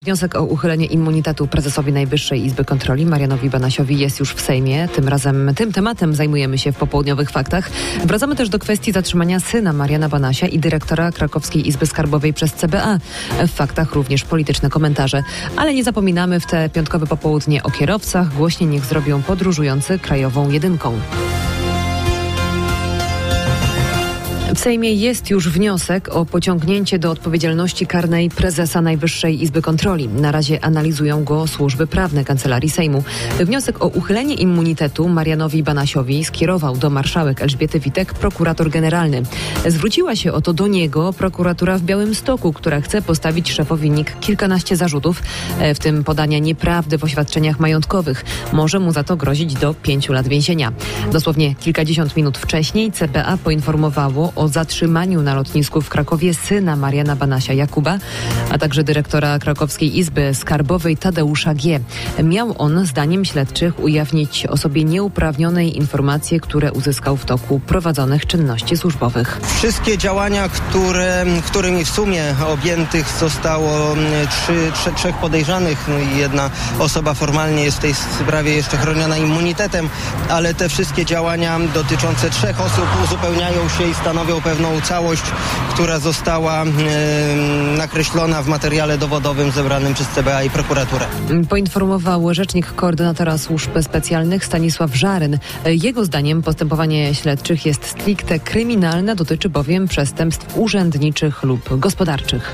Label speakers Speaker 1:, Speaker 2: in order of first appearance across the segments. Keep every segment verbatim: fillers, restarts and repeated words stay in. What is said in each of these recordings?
Speaker 1: Wniosek o uchylenie immunitetu prezesowi Najwyższej Izby Kontroli Marianowi Banasiowi jest już w Sejmie. Tym razem tym tematem zajmujemy się w popołudniowych faktach. Wracamy też do kwestii zatrzymania syna Mariana Banasia i dyrektora Krakowskiej Izby Skarbowej przez C B A. W faktach również polityczne komentarze. Ale nie zapominamy w te piątkowe popołudnie o kierowcach. Głośniej niech zrobią podróżujący krajową jedynką. W Sejmie jest już wniosek o pociągnięcie do odpowiedzialności karnej prezesa Najwyższej Izby Kontroli. Na razie analizują go służby prawne Kancelarii Sejmu. Wniosek o uchylenie immunitetu Marianowi Banasiowi skierował do marszałek Elżbiety Witek prokurator generalny. Zwróciła się o to do niego prokuratura w Białymstoku, która chce postawić szefowi N I K kilkanaście zarzutów, w tym podania nieprawdy w oświadczeniach majątkowych. Może mu za to grozić do pięciu lat więzienia. Dosłownie kilkadziesiąt minut wcześniej C B A poinformowało o zatrzymaniu na lotnisku w Krakowie syna Mariana Banasia Jakuba, a także dyrektora Krakowskiej Izby Skarbowej Tadeusza G. Miał on, zdaniem śledczych, ujawnić osobie nieuprawnionej informacje, które uzyskał w toku prowadzonych czynności służbowych.
Speaker 2: Wszystkie działania, które, którymi w sumie objętych zostało trzy, trzy, trzech podejrzanych, jedna osoba formalnie jest w tej sprawie jeszcze chroniona immunitetem, ale te wszystkie działania dotyczące trzech osób uzupełniają się i stanowią pewną całość, która została e, nakreślona w materiale dowodowym zebranym przez C B A i prokuraturę.
Speaker 1: Poinformował rzecznik koordynatora służb specjalnych Stanisław Żaryn. Jego zdaniem postępowanie śledczych jest stricte kryminalne, dotyczy bowiem przestępstw urzędniczych lub gospodarczych.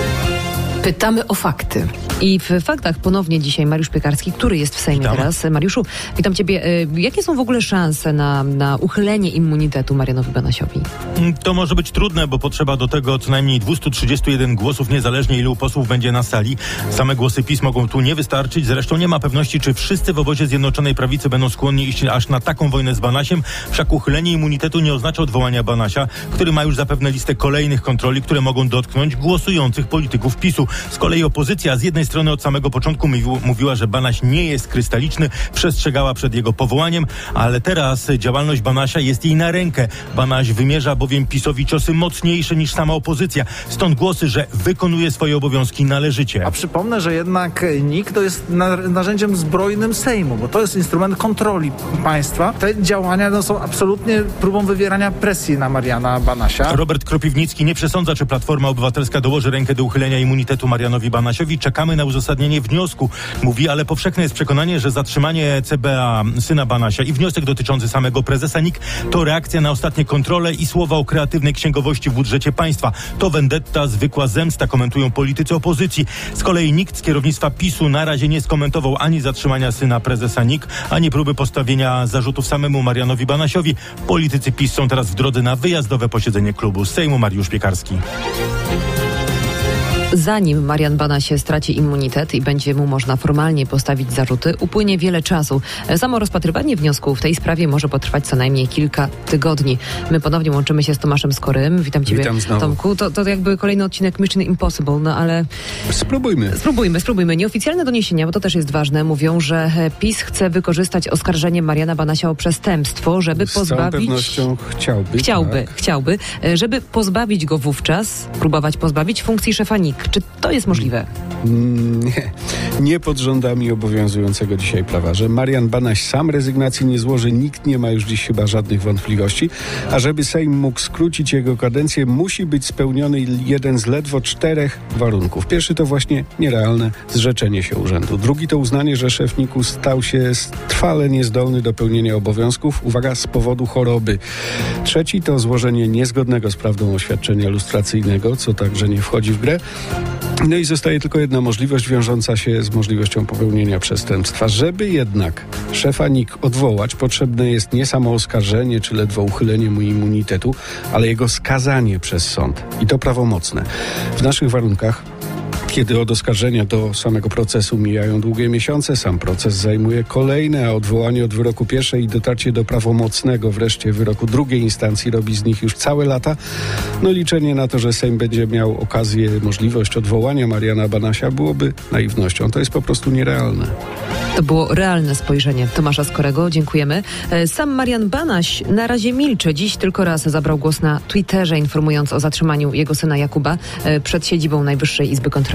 Speaker 1: Pytamy o fakty. I w faktach ponownie dzisiaj Mariusz Piekarski, który jest w Sejmie Witam. teraz. Mariuszu, witam Ciebie. Jakie są w ogóle szanse na, na uchylenie immunitetu Marianowi Banasiowi?
Speaker 3: To może być trudne, bo potrzeba do tego co najmniej dwieście trzydzieści jeden głosów, niezależnie ilu posłów będzie na sali. Same głosy PiS mogą tu nie wystarczyć. Zresztą nie ma pewności, czy wszyscy w obozie Zjednoczonej Prawicy będą skłonni iść aż na taką wojnę z Banasiem. Wszak uchylenie immunitetu nie oznacza odwołania Banasia, który ma już zapewne listę kolejnych kontroli, które mogą dotknąć głosujących polityków PiSu. Z kolei opozycja z jednej strony od samego początku mówiła, że Banaś nie jest krystaliczny, przestrzegała przed jego powołaniem, ale teraz działalność Banasia jest jej na rękę. Banaś wymierza bowiem PiSowi ciosy mocniejsze niż sama opozycja. Stąd głosy, że wykonuje swoje obowiązki należycie.
Speaker 4: A przypomnę, że jednak N I K to jest narzędziem zbrojnym Sejmu, bo to jest instrument kontroli państwa. Te działania no, są absolutnie próbą wywierania presji na Mariana Banasia.
Speaker 3: Robert Kropiwnicki nie przesądza, czy Platforma Obywatelska dołoży rękę do uchylenia immunitetu Marianowi Banasiowi. Czekamy na uzasadnienie wniosku. Mówi, ale powszechne jest przekonanie, że zatrzymanie C B A syna Banasia i wniosek dotyczący samego prezesa N I K to reakcja na ostatnie kontrole i słowa o kreatywnej księgowości w budżecie państwa. To vendetta, zwykła zemsta, komentują politycy opozycji. Z kolei nikt z kierownictwa PiSu na razie nie skomentował ani zatrzymania syna prezesa N I K, ani próby postawienia zarzutów samemu Marianowi Banasiowi. Politycy PiS są teraz w drodze na wyjazdowe posiedzenie klubu Sejmu. Mariusz Piekarski.
Speaker 1: Zanim Marian Banasie straci immunitet i będzie mu można formalnie postawić zarzuty, upłynie wiele czasu. Samo rozpatrywanie wniosku w tej sprawie może potrwać co najmniej kilka tygodni. My ponownie łączymy się z Tomaszem Skorym. Witam Ciebie,
Speaker 5: Witam
Speaker 1: Tomku. To, to jakby kolejny odcinek Mission Impossible, no ale...
Speaker 5: Spróbujmy.
Speaker 1: Spróbujmy, spróbujmy. Nieoficjalne doniesienia, bo to też jest ważne, mówią, że PiS chce wykorzystać oskarżenie Mariana Banasia o przestępstwo, żeby
Speaker 5: z
Speaker 1: pozbawić...
Speaker 5: Z całą pewnością chciałby.
Speaker 1: Chciałby,
Speaker 5: tak.
Speaker 1: chciałby, żeby pozbawić go wówczas, próbować pozbawić funkcji szefa N I K. Czy to jest możliwe?
Speaker 5: Nie, nie pod rządami obowiązującego dzisiaj prawa. Że Marian Banaś sam rezygnacji nie złoży, nikt nie ma już dziś chyba żadnych wątpliwości. A żeby Sejm mógł skrócić jego kadencję, musi być spełniony jeden z ledwo czterech warunków. Pierwszy to właśnie nierealne zrzeczenie się urzędu. Drugi to uznanie, że szef N I K-u stał się trwale niezdolny do pełnienia obowiązków, uwaga, z powodu choroby. Trzeci to złożenie niezgodnego z prawdą oświadczenia lustracyjnego, co także nie wchodzi w grę. No i zostaje tylko jedna możliwość wiążąca się z możliwością popełnienia przestępstwa. Żeby jednak szefa N I K odwołać, potrzebne jest nie samo oskarżenie czy ledwo uchylenie mu immunitetu, ale jego skazanie przez sąd. I to prawomocne. W naszych warunkach, kiedy od oskarżenia do samego procesu mijają długie miesiące, sam proces zajmuje kolejne, a odwołanie od wyroku pierwszej i dotarcie do prawomocnego wreszcie wyroku drugiej instancji robi z nich już całe lata. No liczenie na to, że Sejm będzie miał okazję, możliwość odwołania Mariana Banasia byłoby naiwnością. To jest po prostu nierealne.
Speaker 1: To było realne spojrzenie Tomasza Skorego. Dziękujemy. Sam Marian Banaś na razie milczy. Dziś tylko raz zabrał głos na Twitterze, informując o zatrzymaniu jego syna Jakuba przed siedzibą Najwyższej Izby Kontroli.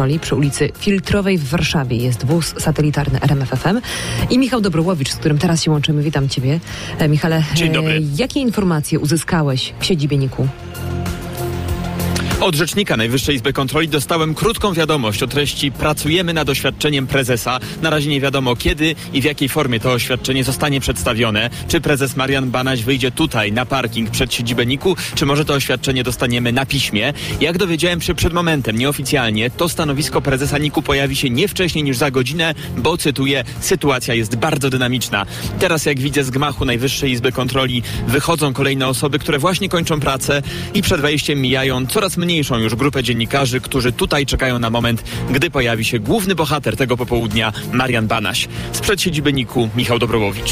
Speaker 1: kontroli przy ulicy Filtrowej w Warszawie. Jest wóz satelitarny R M F F M i Michał Dobrowowicz, z którym teraz się łączymy. Witam Ciebie. Michale,
Speaker 6: Dzień dobry.
Speaker 1: Jakie informacje uzyskałeś w siedzibie N I K-u?
Speaker 6: Od rzecznika Najwyższej Izby Kontroli dostałem krótką wiadomość o treści "pracujemy nad oświadczeniem prezesa". Na razie nie wiadomo kiedy i w jakiej formie to oświadczenie zostanie przedstawione. Czy prezes Marian Banaś wyjdzie tutaj na parking przed siedzibę N I K-u, czy może to oświadczenie dostaniemy na piśmie. Jak dowiedziałem się przed momentem, nieoficjalnie, to stanowisko prezesa N I K-u pojawi się nie wcześniej niż za godzinę, bo cytuję, sytuacja jest bardzo dynamiczna. Teraz jak widzę z gmachu Najwyższej Izby Kontroli wychodzą kolejne osoby, które właśnie kończą pracę i przed wejściem mijają coraz mniej mniejszą już grupę dziennikarzy, którzy tutaj czekają na moment, gdy pojawi się główny bohater tego popołudnia, Marian Banaś. Sprzed siedziby N I K-u Michał Dobrowowicz.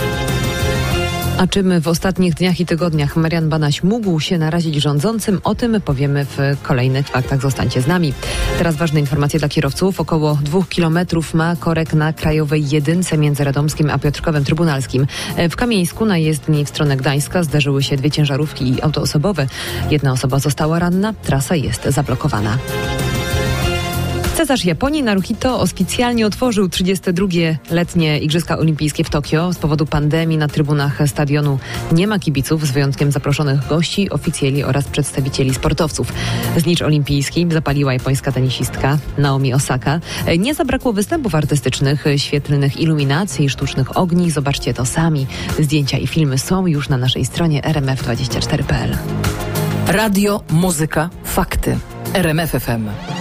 Speaker 1: A czym w ostatnich dniach i tygodniach Marian Banaś mógł się narazić rządzącym? O tym powiemy w kolejnych faktach. Zostańcie z nami. Teraz ważne informacje dla kierowców. Około dwóch kilometrów ma korek na Krajowej Jedynce między Radomskim a Piotrkowem Trybunalskim. W Kamieńsku na jezdni w stronę Gdańska zderzyły się dwie ciężarówki i auto osobowe. Jedna osoba została ranna. Trasa jest zablokowana. Cesarz Japonii Naruhito oficjalnie otworzył trzydzieste drugie letnie Igrzyska Olimpijskie w Tokio. Z powodu pandemii na trybunach stadionu nie ma kibiców, z wyjątkiem zaproszonych gości, oficjeli oraz przedstawicieli sportowców. Znicz olimpijski zapaliła japońska tenisistka Naomi Osaka. Nie zabrakło występów artystycznych, świetlnych iluminacji i sztucznych ogni. Zobaczcie to sami. Zdjęcia i filmy są już na naszej stronie r m f dwadzieścia cztery kropka p l.
Speaker 7: Radio, muzyka, fakty. R M F F M.